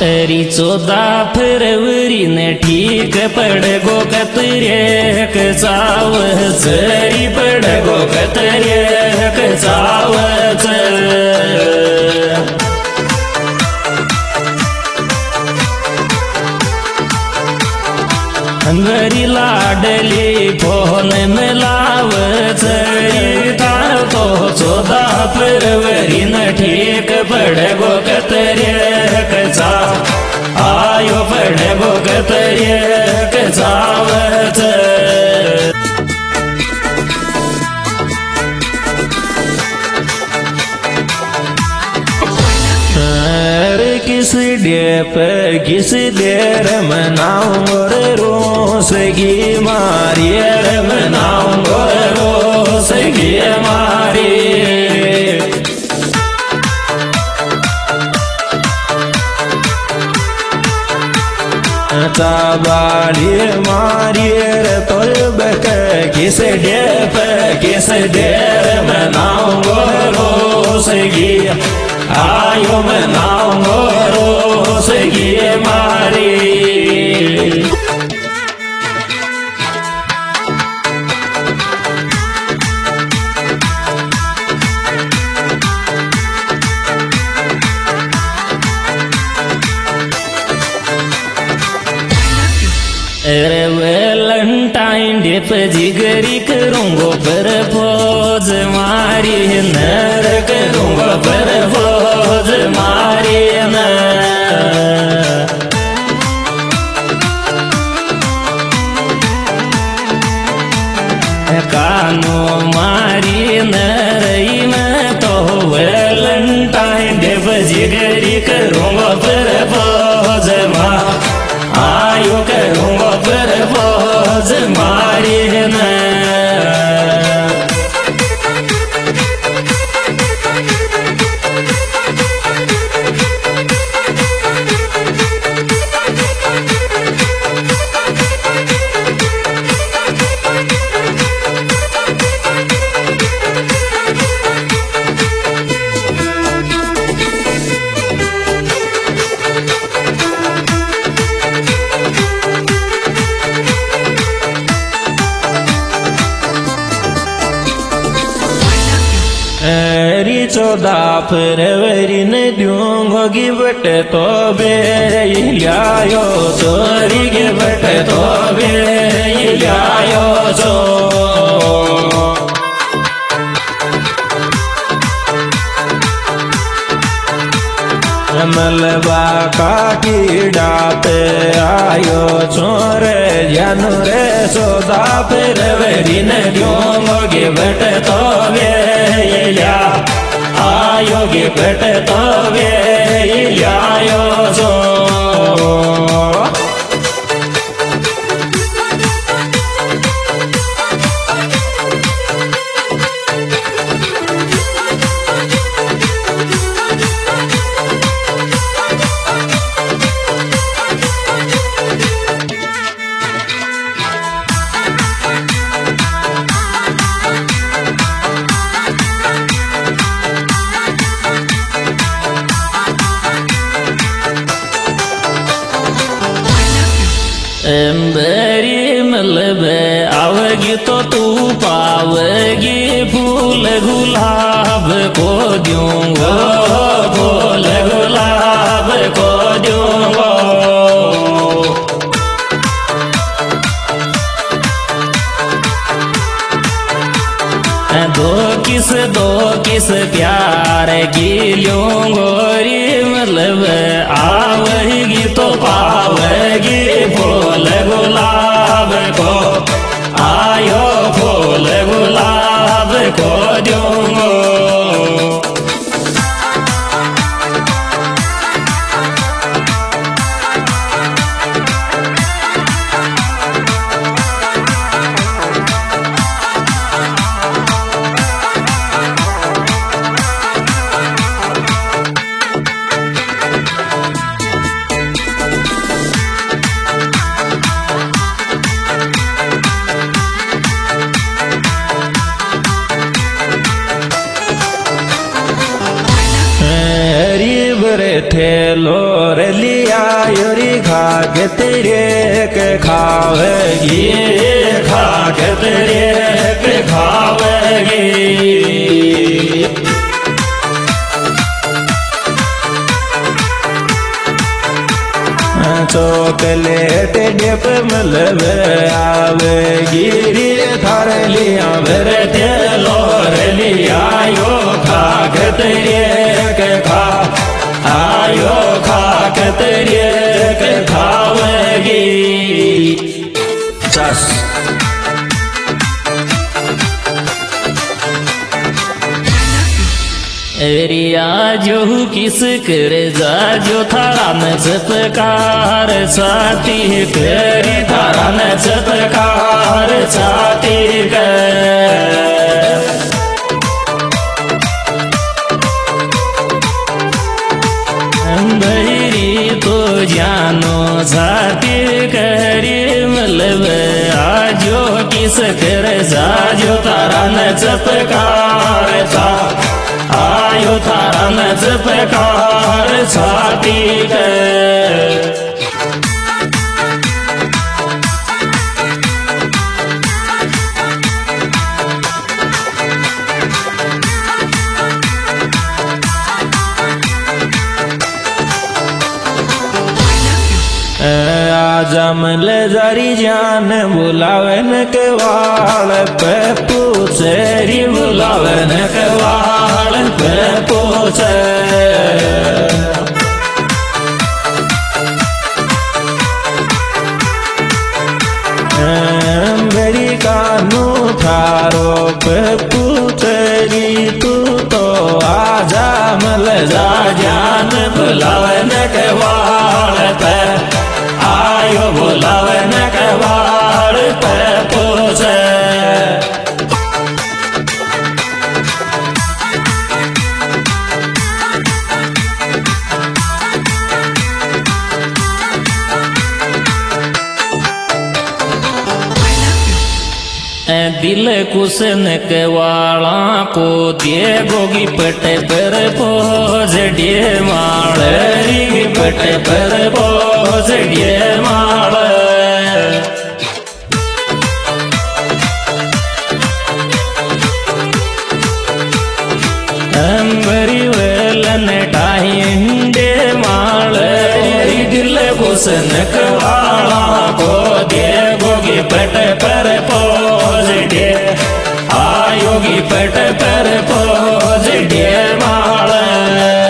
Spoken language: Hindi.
अरी 14 फरवरी ने ठीक पड़गो कतरेक चावच री पड़गो कतरेक चावच अंगरी लाडली फोन मिलावच तो 14 फरवरी न ठीक पड़गो कतरेक आयो पड़गो कतरेक चावच किस देर मनाऊं रोसगी मारी मनाऊं रोसगी मारी चाबाली मारी तोर बक किस देर मनाऊं रोसगी आयो मनाऊं रोसगी मारी अरे वैलेंटाइन डे पे जिगरी करूंगो पर फौज मारी नर करूंगो पर फौज मारी न कानो मारी नरई में तो वैलेंटाइन डे पे जिगरी करूंगो पर फौज आयो करूंगो पर फौज मारी न अरी 14 फरवरी ने दूंगो गिफ्ट तो बे लियायो चोरी गिफ्ट तो बे लियायो चो मलबा का कीड़ा पे आयो चोर जानू रे 14 फरवरी ने दूंगो गिफ्ट तो बे लिया आयो गिफ्ट तो बे लियायो जो एम्बरी मलब आवगी तो तू पावगी फूल गुलाब को दूंगो फूल गुलाब को दूंगो दो किस प्यार की लूंगो री मतलब आवगी तो पावगी फूल गुलाब को आयो फूल गुलाब को दूंगो थे लोर लिया के तेरे के खावेगी खा के तेरे के खावेगी चॉकलेट डिप मलबे आवेगी रे थार लिया भरते लोर लिया यो खा के तेरे के खा आयो खा के तेरे के खावेगी चस एरिया जो किस कर जा जो थारा न सत्कार साथी करी थारा न सत्कार साथी बहरी तो जानो साथी करी मतलब आजो किस कर जा जो थारा न सत्कार था आयो थारा न सत्कार साथी आजमल जरी जान बुलावन के वाल पे पूछेरी बुलावन के वाल पे पूछे मेरी कानू थारो पे पूछेरी तू तो आजमल जा जान बुलावन के वाल पे आयो बुलावन के वाल पे पूछे दिल कुसन के वाला को दिए गोगी पटे पर पोज दिए माड़ी पटे पर पोज दिए माड़ अंबरी वेलन टाइंडे माड़ दिल कुसन के वाला को दिए गोगी पटे पर पोज दिए